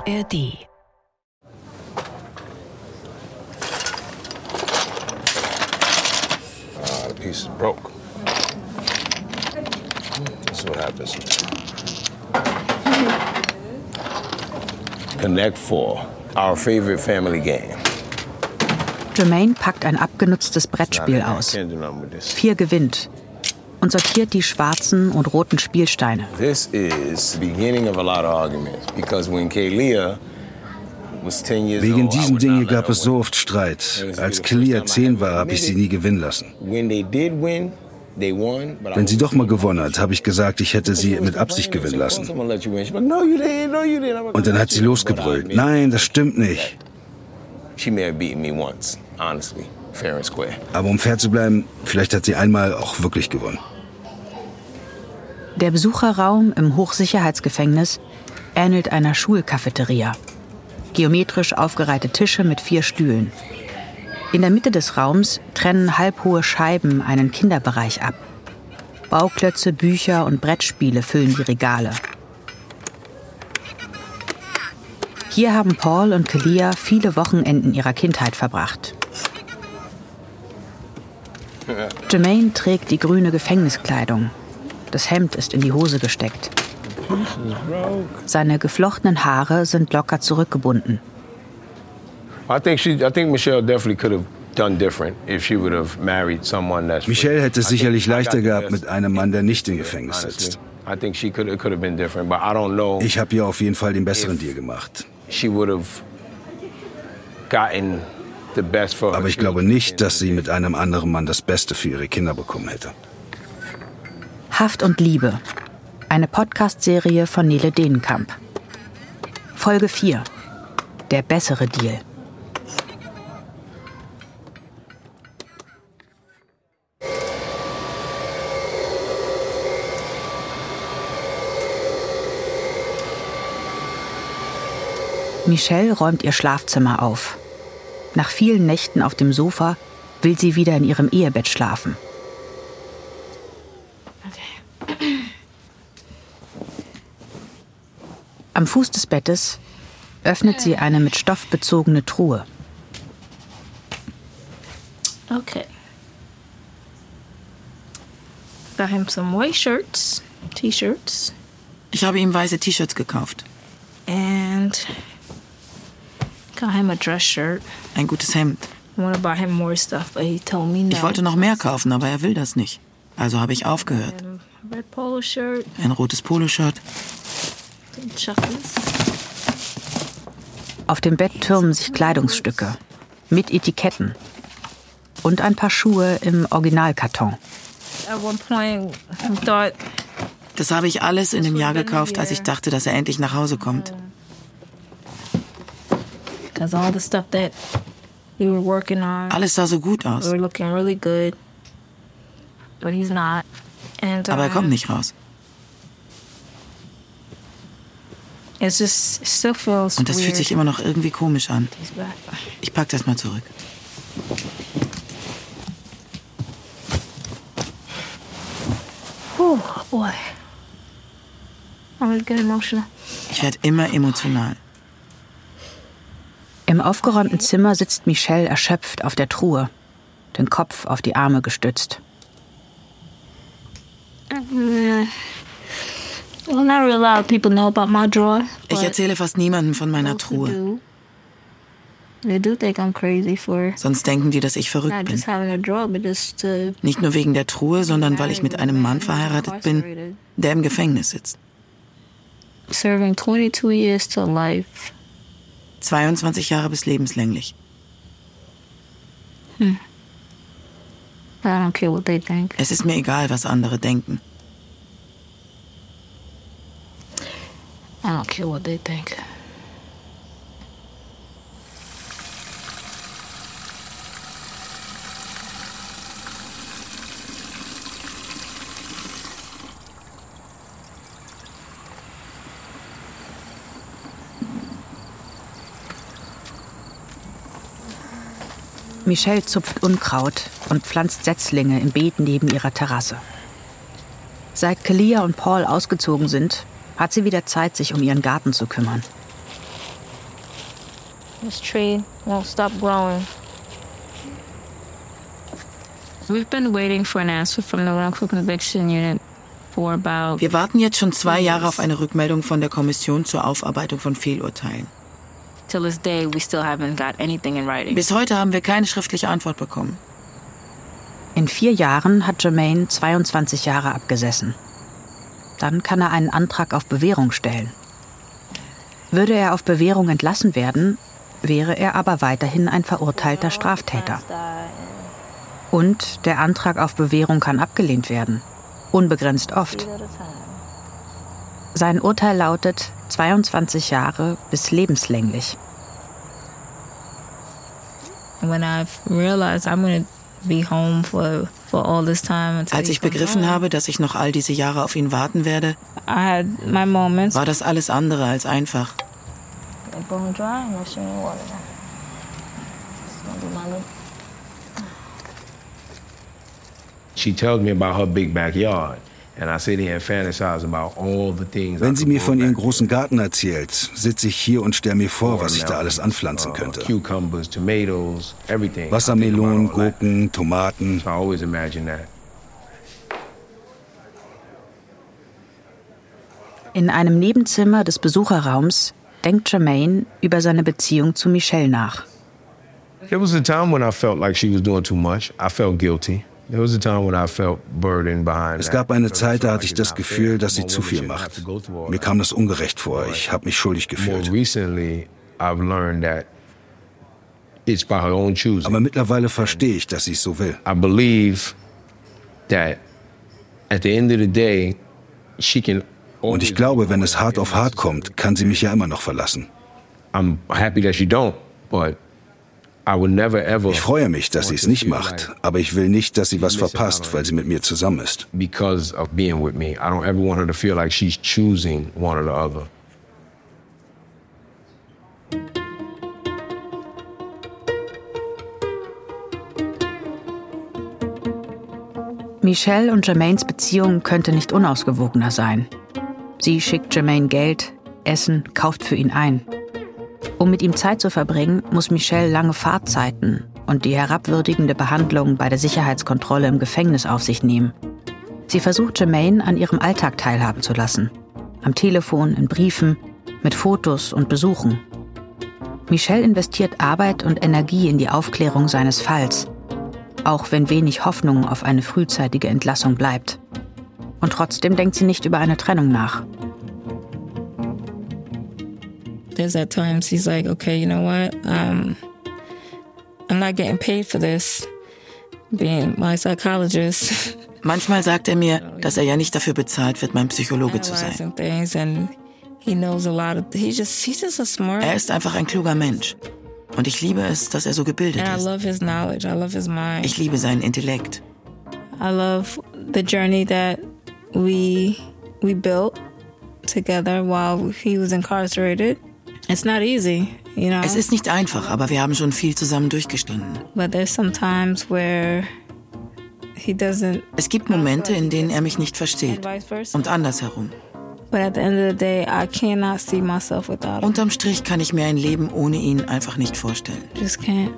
ARD. The piece is broke. That's what happens. Connect 4, our favorite family game. Jermaine packt ein abgenutztes Brettspiel aus. 4 gewinnt und sortiert die schwarzen und roten Spielsteine. This is the beginning of a lot of arguments because when Kalia was 10 years old, Wegen diesen Dingen gab es so oft Streit. Als Kalia 10 war, habe ich sie nie gewinnen lassen. When they did win, they won. Wenn sie doch mal gewonnen hat, habe ich gesagt, ich hätte sie mit Absicht gewinnen lassen. Und dann hat sie losgebrüllt. Nein, das stimmt nicht. She may have beaten me once, honestly, fair and square. Aber um fair zu bleiben, vielleicht hat sie einmal auch wirklich gewonnen. Der Besucherraum im Hochsicherheitsgefängnis ähnelt einer Schulcafeteria. Geometrisch aufgereihte Tische mit 4 Stühlen. In der Mitte des Raums trennen halbhohe Scheiben einen Kinderbereich ab. Bauklötze, Bücher und Brettspiele füllen die Regale. Hier haben Paul und Kalia viele Wochenenden ihrer Kindheit verbracht. Jermaine trägt die grüne Gefängniskleidung. Das Hemd ist in die Hose gesteckt. Seine geflochtenen Haare sind locker zurückgebunden. Michelle hätte es sicherlich leichter gehabt mit einem Mann, der nicht im Gefängnis sitzt. Ich habe ihr auf jeden Fall den besseren Deal gemacht. Aber ich glaube nicht, dass sie mit einem anderen Mann das Beste für ihre Kinder bekommen hätte. Haft und Liebe. Eine Podcast-Serie von Nele Denenkamp. Folge 4. Der bessere Deal. Michelle räumt ihr Schlafzimmer auf. Nach vielen Nächten auf dem Sofa will sie wieder in ihrem Ehebett schlafen. Am Fuß des Bettes öffnet sie eine mit Stoff bezogene Truhe. Okay. Got him some white shirts, T-shirts. Ich habe ihm weiße T-Shirts gekauft. And got him a dress shirt. Ein gutes Hemd. I want to buy him more stuff, but he told me no. Ich wollte noch mehr kaufen, aber er will das nicht. Also habe ich aufgehört. And a red polo shirt. Ein rotes Poloshirt. Some chocolates. Auf dem Bett türmen sich Kleidungsstücke mit Etiketten und ein paar Schuhe im Originalkarton. At one point, I thought. Das habe ich alles in dem Jahr gekauft, als ich dachte, dass er endlich nach Hause kommt. Because all the stuff that we were working on. Alles sah so gut aus. We were looking really good, but he's not. And aber er kommt nicht raus. It's just, it still feels Und das weird. fühlt sich immer noch irgendwie komisch an. He's back. Ich pack das mal zurück. Oh boy. I'm gonna get emotional. Ich werde immer emotional. Im aufgeräumten Zimmer sitzt Michelle erschöpft auf der Truhe, den Kopf auf die Arme gestützt. Well, not really a lot of people know about my drawer. Ich erzähle fast niemandem von meiner Truhe. They do think I'm crazy for Sonst denken die, dass ich verrückt not bin. just having a drawer, but just to Nicht nur wegen der Truhe, sondern weil ich mit einem Mann verheiratet bin, der im Gefängnis sitzt. serving 22 years to life. 22 Jahre bis lebenslänglich. I don't care what they think. Es ist mir egal, was andere denken. I don't care what they think. Michelle zupft Unkraut und pflanzt Setzlinge im Beet neben ihrer Terrasse. Seit Kalia und Paul ausgezogen sind, hat sie wieder Zeit, sich um ihren Garten zu kümmern. This tree won't stop growing. We've been waiting for an answer from the wrongful conviction unit for about. Wir warten jetzt schon 2 Jahre auf eine Rückmeldung von der Kommission zur Aufarbeitung von Fehlurteilen. Till this day, we still haven't got anything in writing. Bis heute haben wir keine schriftliche Antwort bekommen. In 4 Jahren hat Jermaine 22 Jahre abgesessen. Dann kann er einen Antrag auf Bewährung stellen. Würde er auf Bewährung entlassen werden, wäre er aber weiterhin ein verurteilter Straftäter. Und der Antrag auf Bewährung kann abgelehnt werden. Unbegrenzt oft. Sein Urteil lautet 22 Jahre bis lebenslänglich. Als ich begriffen habe, dass ich noch all diese Jahre auf ihn warten werde, war das alles andere als einfach. She tells me about her big backyard. And I sit here and fantasize about all the things. Wenn sie mir von ihrem großen Garten erzählt, sitze ich hier und stelle mir vor, was ich da alles anpflanzen könnte. Cucumbers, tomatoes, everything. Wassermelonen, Gurken, Tomaten. So I always imagine that. In einem Nebenzimmer des Besucherraums denkt Jermaine über seine Beziehung zu Michelle nach. There was a time when I felt like she was doing too much. I felt guilty. Es gab eine Zeit, da hatte ich das Gefühl, dass sie zu viel macht. Mir kam das ungerecht vor. Ich habe mich schuldig gefühlt. Aber mittlerweile verstehe ich, dass sie es so will. Und ich glaube, wenn es hart auf hart kommt, kann sie mich ja immer noch verlassen. Ich freue mich, dass sie es nicht macht, aber ich will nicht, dass sie was verpasst, weil sie mit mir zusammen ist. Michelle und Jermaines Beziehung könnte nicht unausgewogener sein. Sie schickt Jermaine Geld, Essen, kauft für ihn ein. Um mit ihm Zeit zu verbringen, muss Michelle lange Fahrtzeiten und die herabwürdigende Behandlung bei der Sicherheitskontrolle im Gefängnis auf sich nehmen. Sie versucht, Jermaine an ihrem Alltag teilhaben zu lassen. Am Telefon, in Briefen, mit Fotos und Besuchen. Michelle investiert Arbeit und Energie in die Aufklärung seines Falls, auch wenn wenig Hoffnung auf eine frühzeitige Entlassung bleibt. Und trotzdem denkt sie nicht über eine Trennung nach. There's at times he's like, okay, you know what? I'm not getting paid for this, being my psychologist. Manchmal sagt er mir, dass er ja nicht dafür bezahlt wird, mein Psychologe zu sein. Er ist einfach ein kluger Mensch. Und ich liebe es, dass er so gebildet ist. Ich liebe seinen Intellekt. I love the journey that we built together while he was incarcerated. It's not easy, you know. Es ist nicht einfach, aber wir haben schon viel zusammen durchgestanden. But there's some times where he doesn't. Es gibt Momente, in denen er mich nicht versteht. Und andersherum. But at the end of the day, I cannot see myself without him. Unterm Strich kann ich mir ein Leben ohne ihn einfach nicht vorstellen. Just can't.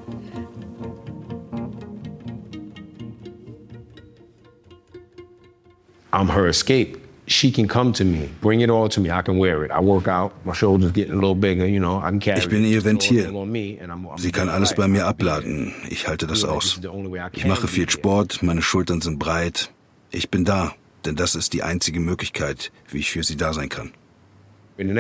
I'm her escape. She can come to me, bring it all to me. I can wear it. I work out. My shoulders getting a little bigger, you know. I can carry it. Ich bin ihr Ventil. Sie kann alles bei mir abladen. Ich halte das aus. Ich mache viel Sport, meine Schultern sind breit. Ich bin da, denn das ist die einzige Möglichkeit, wie ich für sie da sein kann. Und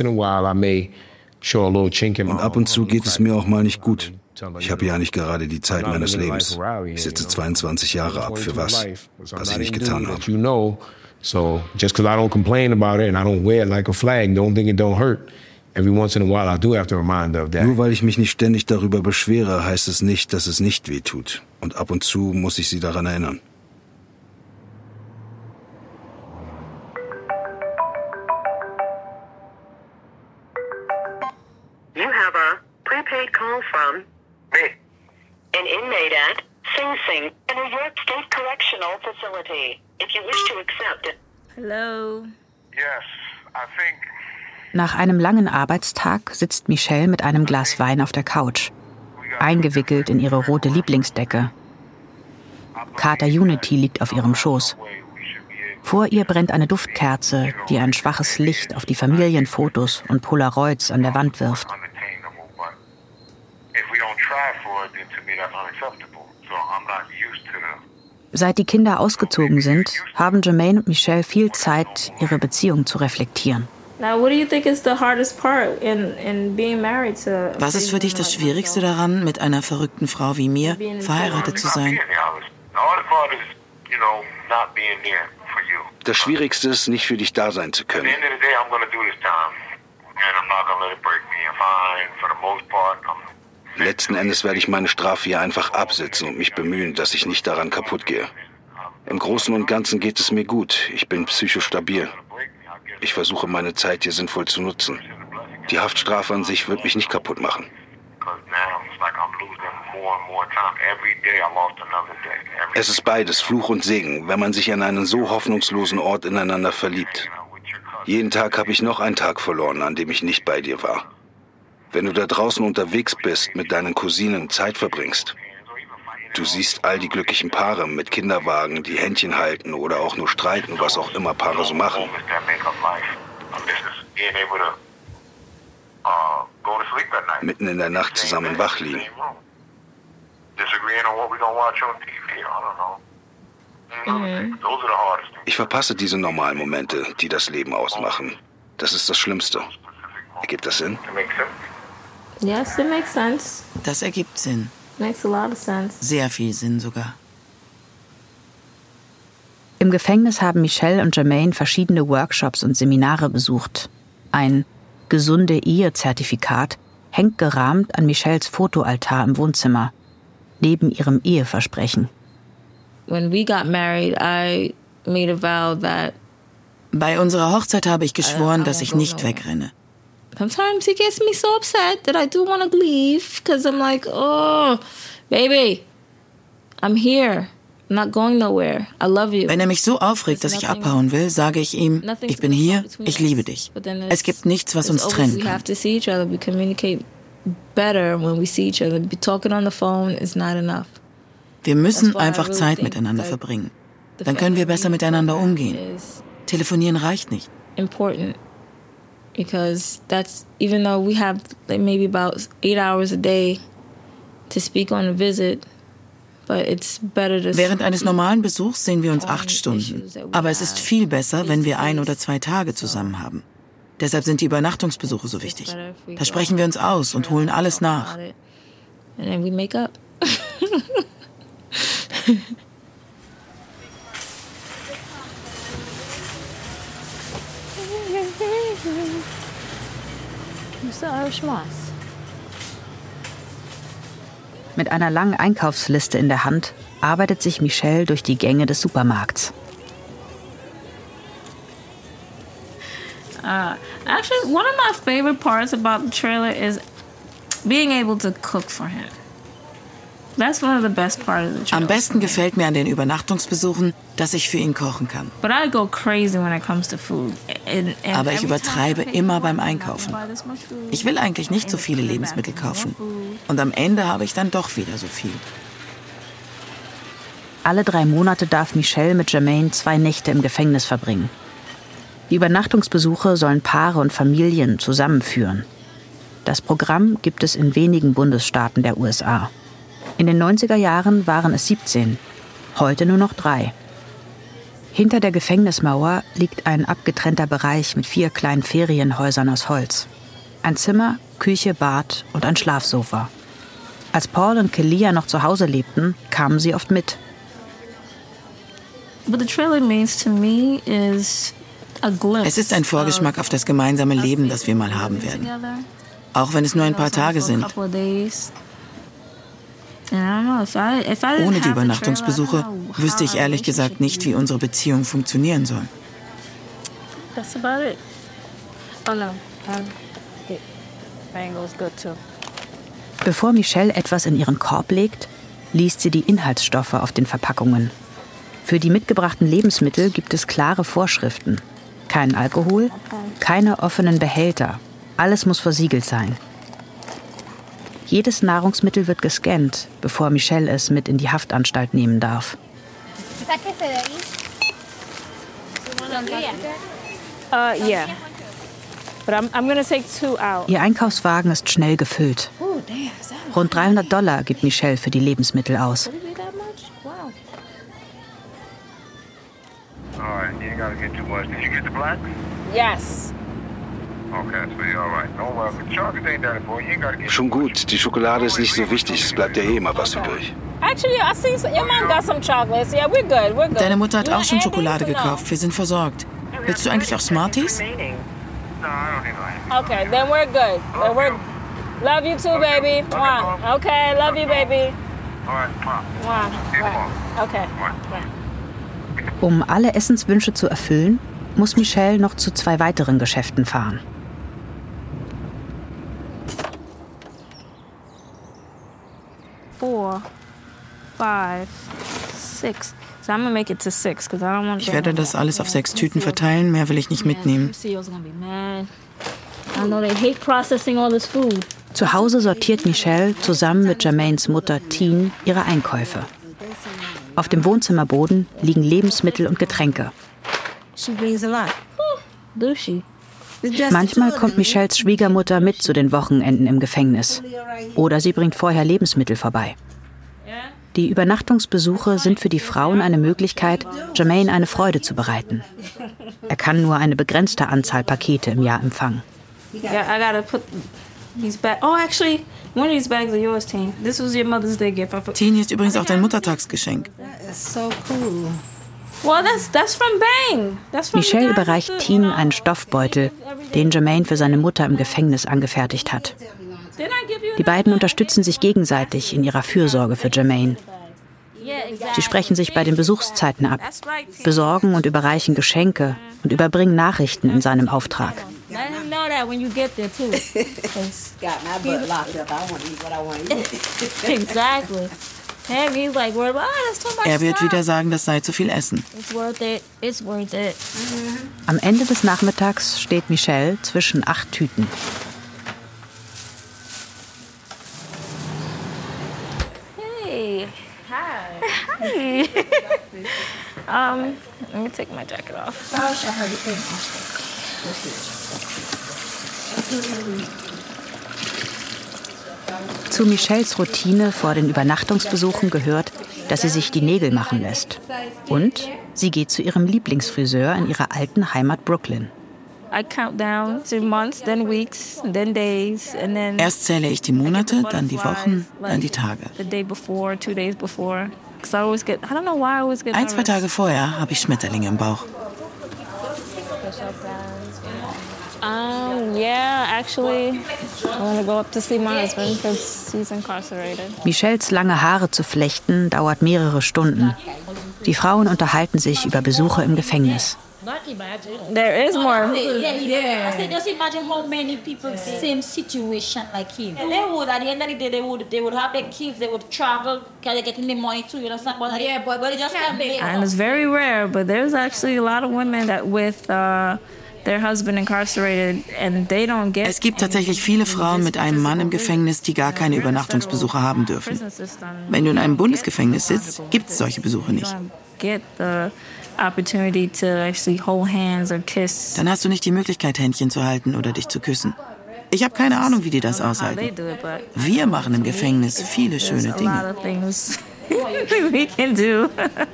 ab und zu geht es mir auch mal nicht gut. Ich habe ja nicht gerade die Zeit meines Lebens. Ich sitze 22 Jahre ab für was ich nicht getan habe. So just because I don't complain about it and I don't wear it like a flag, don't think it don't hurt. Every once in a while I do have to remind her of that. Nur weil ich mich nicht ständig darüber beschwere, heißt es nicht, dass es nicht weh tut. Und ab und zu muss ich sie daran erinnern. You have a prepaid call from me. An inmate at Sing Sing, a New York State Correctional Facility. If you wish to accept it. Hello. Yes, I think Nach einem langen Arbeitstag sitzt Michelle mit einem Glas Wein auf der Couch, eingewickelt in ihre rote Lieblingsdecke. Kater Unity liegt auf ihrem Schoß. Vor ihr brennt eine Duftkerze, die ein schwaches Licht auf die Familienfotos und Polaroids an der Wand wirft. Seit die Kinder ausgezogen sind, haben Jermaine und Michelle viel Zeit, ihre Beziehung zu reflektieren. Was ist für dich das Schwierigste daran, mit einer verrückten Frau wie mir verheiratet zu sein? Das Schwierigste ist, nicht für dich da sein zu können. Letzten Endes werde ich meine Strafe hier einfach absitzen und mich bemühen, dass ich nicht daran kaputt gehe. Im Großen und Ganzen geht es mir gut. Ich bin psychisch stabil. Ich versuche, meine Zeit hier sinnvoll zu nutzen. Die Haftstrafe an sich wird mich nicht kaputt machen. Es ist beides, Fluch und Segen, wenn man sich an einen so hoffnungslosen Ort ineinander verliebt. Jeden Tag habe ich noch einen Tag verloren, an dem ich nicht bei dir war. Wenn du da draußen unterwegs bist, mit deinen Cousinen Zeit verbringst, du siehst all die glücklichen Paare mit Kinderwagen, die Händchen halten oder auch nur streiten, was auch immer Paare so machen. Mitten in der Nacht zusammen wach liegen. Ich verpasse diese normalen Momente, die das Leben ausmachen. Das ist das Schlimmste. Ergibt das Sinn? Yes, it makes sense. Das ergibt Sinn. Makes a lot of sense. Sehr viel Sinn sogar. Im Gefängnis haben Michelle und Jermaine verschiedene Workshops und Seminare besucht. Ein gesunde Ehe-Zertifikat hängt gerahmt an Michelles Fotoaltar im Wohnzimmer, neben ihrem Eheversprechen. When we got married, I made a vow that bei unserer Hochzeit habe ich geschworen, dass ich nicht wegrenne. Sometimes he gets me so upset that I do want to leave because I'm like, oh, baby, I'm here. I'm not going nowhere. I love you. Wenn er mich so aufregt, dass ich abhauen will, sage ich ihm, ich bin hier, ich liebe dich. Es gibt nichts, was uns trennen kann. We have to see each other. We communicate better when we see each other. Talking on the phone is not enough. Wir müssen einfach Zeit miteinander verbringen. Dann können wir besser miteinander umgehen. Telefonieren reicht nicht. Important. Because that's, even though we have like maybe about 8 hours a day to speak on a visit, but it's better to... Während eines normalen Besuchs sehen wir uns 8 Stunden. Aber es ist viel besser, wenn wir 1 oder 2 Tage zusammen haben. Deshalb sind die Übernachtungsbesuche so wichtig. Da sprechen wir uns aus und holen alles nach. And then we make up. Mit einer langen Einkaufsliste in der Hand arbeitet sich Michelle durch die Gänge des Supermarkts. Actually, one of my favorite parts about the trailer is being able to cook for him. That's one of the best parts of the trailer. Am besten gefällt mir an den Übernachtungsbesuchen, dass ich für ihn kochen kann. But I go crazy when it comes to food. Aber ich übertreibe immer beim Einkaufen. Ich will eigentlich nicht so viele Lebensmittel kaufen. Und am Ende habe ich dann doch wieder so viel. Alle 3 Monate darf Michelle mit Jermaine 2 Nächte im Gefängnis verbringen. Die Übernachtungsbesuche sollen Paare und Familien zusammenführen. Das Programm gibt es in wenigen Bundesstaaten der USA. In den 90er Jahren waren es 17, heute nur noch 3. Hinter der Gefängnismauer liegt ein abgetrennter Bereich mit 4 kleinen Ferienhäusern aus Holz. Ein Zimmer, Küche, Bad und ein Schlafsofa. Als Paul und Kelia noch zu Hause lebten, kamen sie oft mit. What the trailer means to me is a glimpse. Es ist ein Vorgeschmack auf das gemeinsame Leben, das wir mal haben werden. Auch wenn es nur ein paar Tage sind. Ohne die Übernachtungsbesuche wüsste ich ehrlich gesagt nicht, wie unsere Beziehung funktionieren soll. Bevor Michelle etwas in ihren Korb legt, liest sie die Inhaltsstoffe auf den Verpackungen. Für die mitgebrachten Lebensmittel gibt es klare Vorschriften. Kein Alkohol, keine offenen Behälter. Alles muss versiegelt sein. Jedes Nahrungsmittel wird gescannt, bevor Michelle es mit in die Haftanstalt nehmen darf. Yeah. But I'm gonna take 2 out. Ihr Einkaufswagen ist schnell gefüllt. Rund $300 gibt Michelle für die Lebensmittel aus. Alright, you ain't gotta get too much. Did you get the black? Yes. Okay, sweetie, alright. No, the chocolate ain't done it for you. You ain't gotta get Schon gut, die Schokolade ist nicht so wichtig, es bleibt ja eh immer was übrig. Actually, I see your mom got some chocolates. Yeah, we're good. We're good. Deine Mutter hat auch schon Schokolade gekauft. Wir sind versorgt. Willst du eigentlich auch Smarties? No, I don't need no. Okay, then we're good. Then we're love you too, baby. Mwah. Okay, love you, baby. Alright, Mom. Mwah. Right. Okay. Um alle Essenswünsche zu erfüllen, muss Michelle noch zu 2 weiteren Geschäften fahren. Four, 5, 6. So I'm gonna make it to 6 because I don't want. Ich werde das alles auf 6 Tüten verteilen, mehr will ich nicht mitnehmen. CEO's gonna be mad. I know they hate processing all this food. Zu Hause sortiert Michelle zusammen mit Jermaines Mutter Tine ihre Einkäufe. Auf dem Wohnzimmerboden liegen Lebensmittel und Getränke. She brings a lot. Do she? Manchmal kommt Michelles Schwiegermutter mit zu den Wochenenden im Gefängnis. Oder sie bringt vorher Lebensmittel vorbei. Die Übernachtungsbesuche sind für die Frauen eine Möglichkeit, Jermaine eine Freude zu bereiten. Er kann nur eine begrenzte Anzahl Pakete im Jahr empfangen. Yeah, I gotta put these back. Oh, actually, one of these bags are yours, Tine. This was your Mother's Day gift. Tine, hier ist übrigens auch dein Muttertagsgeschenk. So cool. Well, that's from Bang. That's from Michelle überreicht Tine einen Stoffbeutel, den Jermaine für seine Mutter im Gefängnis angefertigt hat. Die beiden unterstützen sich gegenseitig in ihrer Fürsorge für Jermaine. Sie sprechen sich bei den Besuchszeiten ab, besorgen und überreichen Geschenke und überbringen Nachrichten in seinem Auftrag. Er wird wieder sagen, das sei zu viel Essen. Am Ende des Nachmittags steht Michelle zwischen 8 Tüten. Hey, hi. Let me take my jacket off. Zu Michelles Routine vor den Übernachtungsbesuchen gehört, dass sie sich die Nägel machen lässt. Und sie geht zu ihrem Lieblingsfriseur in ihrer alten Heimat Brooklyn. Erst zähle ich die Monate, dann die Wochen, dann die Tage. 1, 2 Tage vorher habe ich Schmetterlinge im Bauch. Yeah, actually, I want to go up to see my husband because he's incarcerated. Michelles lange Haare zu flechten dauert mehrere Stunden. Die Frauen unterhalten sich über Besuche im Gefängnis. There is more. Yeah. I said, just imagine how many people same situation like him. They would, at the end of the day, they would have their kids, they would travel, because they're getting the money too, you know, but they just can't be. And it's very rare, but there's actually a lot of women that with their husband incarcerated and they don't get. Es gibt tatsächlich viele Frauen mit einem Mann im Gefängnis, die gar keine Übernachtungsbesuche haben dürfen. Wenn du in einem Bundesgefängnis sitzt, gibt es solche Besuche nicht. Dann hast du nicht die Möglichkeit, Händchen zu halten oder dich zu küssen. Ich habe keine Ahnung, wie die das aushalten. Wir machen im Gefängnis viele schöne Dinge. We can do.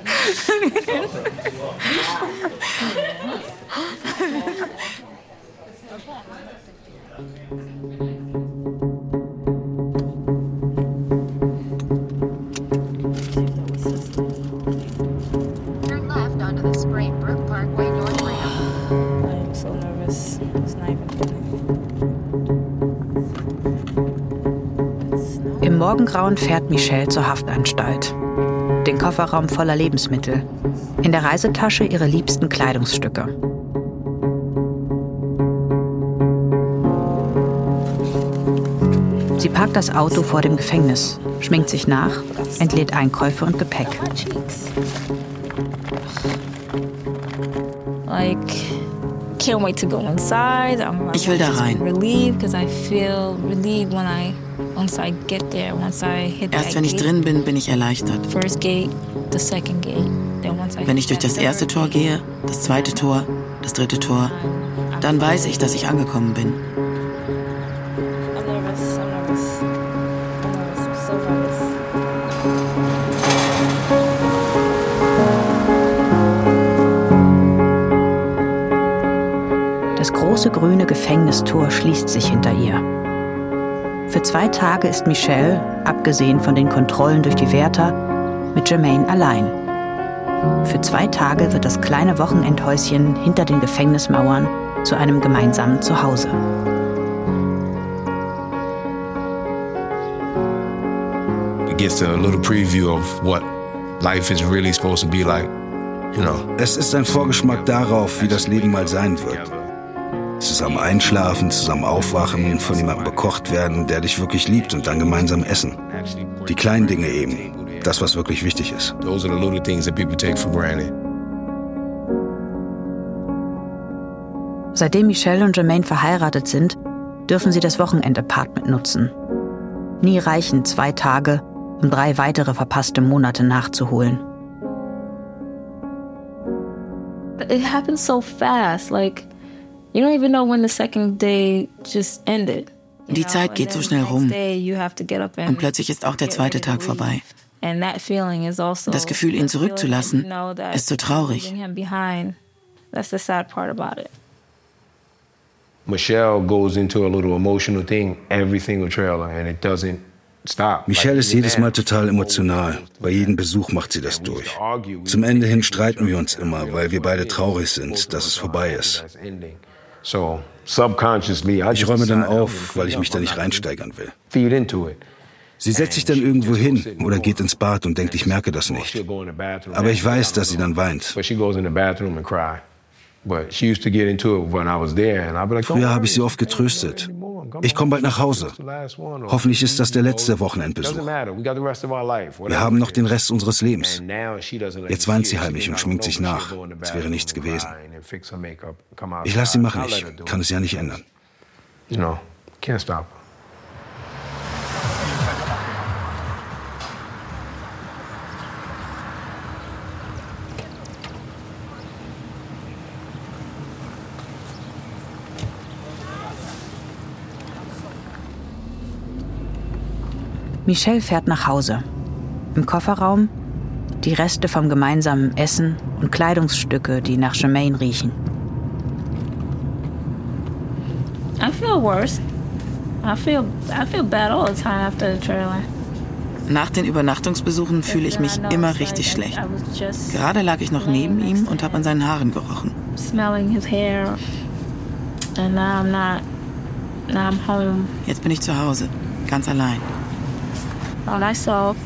Turn left onto the Springbrook Parkway North Ramp. I'm so nervous. It's not even. Im Morgengrauen fährt Michelle zur Haftanstalt. Den Kofferraum voller Lebensmittel. In der Reisetasche ihre liebsten Kleidungsstücke. Sie parkt das Auto vor dem Gefängnis, schminkt sich nach, entlädt Einkäufe und Gepäck. Ich will da rein. Erst wenn ich drin bin, bin ich erleichtert. Wenn ich durch das erste Tor gehe, das zweite Tor, das dritte Tor, dann weiß ich, dass ich angekommen bin. Das große grüne Gefängnistor schließt sich hinter ihr. Für 2 Tage ist Michelle, abgesehen von den Kontrollen durch die Wärter, mit Jermaine allein. Für 2 Tage wird das kleine Wochenendhäuschen hinter den Gefängnismauern zu einem gemeinsamen Zuhause. It gets a little preview of what life is really supposed to be like, you know. Es ist ein Vorgeschmack darauf, wie das Leben mal sein wird. Zusammen einschlafen, zusammen aufwachen, von jemandem bekocht werden, der dich wirklich liebt und dann gemeinsam essen. Die kleinen Dinge eben, das, was wirklich wichtig ist. Those are the little things that people take for granted. Seitdem Michelle und Jermaine verheiratet sind, dürfen sie das Wochenendapartment nutzen. Nie reichen 2 Tage, um 3 weitere verpasste Monate nachzuholen. It happened so fast, like you don't even know when the second day just ended. Die Zeit geht so schnell rum. Und plötzlich ist auch der zweite Tag vorbei. Das Gefühl, ihn zurückzulassen, ist so traurig. Michelle goes into a little emotional thing every single trailer and it doesn't stop. Michelle ist jedes Mal total emotional. Bei jedem Besuch macht sie das durch. Zum Ende hin streiten wir uns immer, weil wir beide traurig sind, dass es vorbei ist. Ich räume dann auf, weil ich mich da nicht reinsteigern will. Sie setzt sich dann irgendwo hin oder geht ins Bad und denkt, ich merke das nicht. Aber ich weiß, dass sie dann weint. Früher habe ich sie oft getröstet. Ich komme bald nach Hause. Hoffentlich ist das der letzte Wochenendbesuch. Wir haben noch den Rest unseres Lebens. Jetzt weint sie heimlich und schminkt sich nach. Es wäre nichts gewesen. Ich lasse sie machen. Ich kann es ja nicht ändern. Can't stop. Michelle fährt nach Hause. Im Kofferraum die Reste vom gemeinsamen Essen und Kleidungsstücke, die nach Jermaine riechen. I feel worse. I feel bad all the time after the trailer. Nach den Übernachtungsbesuchen fühle ich mich immer richtig schlecht. Gerade lag ich noch neben ihm und habe an seinen Haaren gerochen. Smelling his hair. And now I'm home. Jetzt bin ich zu Hause, ganz allein. All I saw.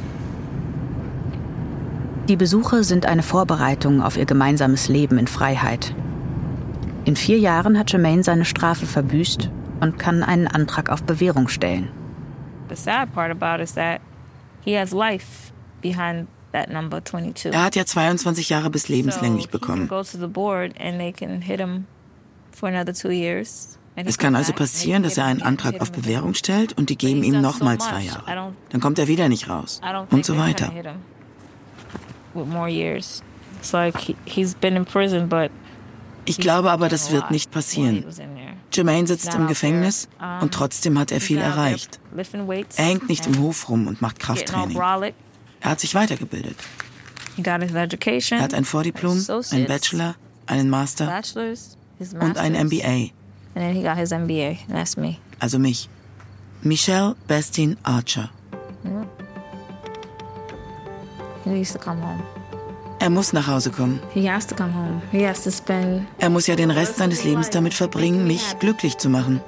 Die Besuche sind eine Vorbereitung auf ihr gemeinsames Leben in Freiheit. In 4 Jahren hat Jermaine seine Strafe verbüßt und kann einen Antrag auf Bewährung stellen. The sad part about it is that he has life behind that number 22. Er hat ja 22 Jahre bis lebenslänglich bekommen. Es kann also passieren, dass er einen Antrag auf Bewährung stellt und die geben ihm nochmal 2 Jahre. Dann kommt er wieder nicht raus. Und so weiter. Ich glaube aber, das wird nicht passieren. Jermaine sitzt im Gefängnis und trotzdem hat er viel erreicht. Er hängt nicht im Hof rum und macht Krafttraining. Er hat sich weitergebildet. Er hat ein Vordiplom, einen Bachelor, einen Master und ein MBA. Also mich. Michelle Bestin Archer. Er muss nach Hause kommen. Er muss ja den Rest seines Lebens damit verbringen, mich glücklich zu machen.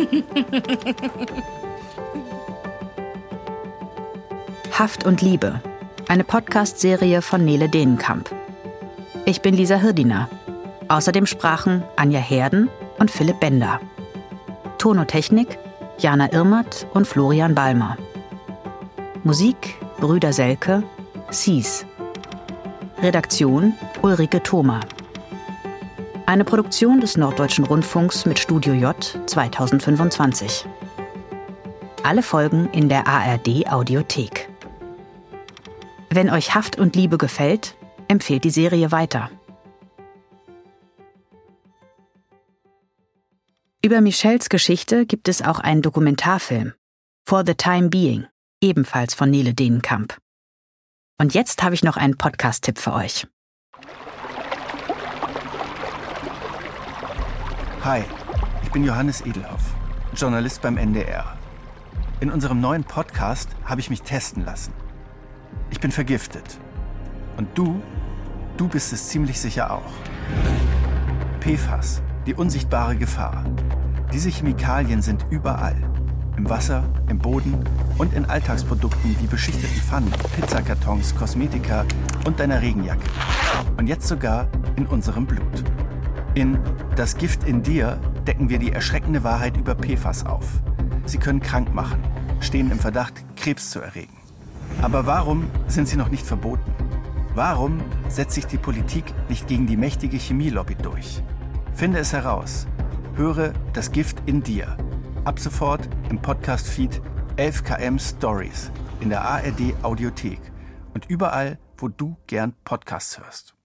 Haft und Liebe. Eine Podcast-Serie von Nele Denenkamp. Ich bin Lisa Hirdiner. Außerdem sprachen Anja Herden und Philipp Bender. Ton und Technik Jana Irmert und Florian Balmer. Musik Brüder Selke, Cies. Redaktion Ulrike Thoma. Eine Produktion des Norddeutschen Rundfunks mit Studio J 2025. Alle Folgen in der ARD-Audiothek. Wenn euch Haft und Liebe gefällt, empfehlt die Serie weiter. Über Michelles Geschichte gibt es auch einen Dokumentarfilm, For the Time Being, ebenfalls von Nele Denenkamp. Und jetzt habe ich noch einen Podcast-Tipp für euch. Hi, ich bin Johannes Edelhoff, Journalist beim NDR. In unserem neuen Podcast habe ich mich testen lassen. Ich bin vergiftet. Und du bist es ziemlich sicher auch. PFAS, die unsichtbare Gefahr. Diese Chemikalien sind überall. Im Wasser, im Boden und in Alltagsprodukten wie beschichteten Pfannen, Pizzakartons, Kosmetika und deiner Regenjacke. Und jetzt sogar in unserem Blut. In Das Gift in dir decken wir die erschreckende Wahrheit über PFAS auf. Sie können krank machen, stehen im Verdacht, Krebs zu erregen. Aber warum sind sie noch nicht verboten? Warum setzt sich die Politik nicht gegen die mächtige Chemielobby durch? Finde es heraus. Höre Das Gift in dir. Ab sofort im Podcast-Feed 11KM Stories in der ARD-Audiothek und überall, wo du gern Podcasts hörst.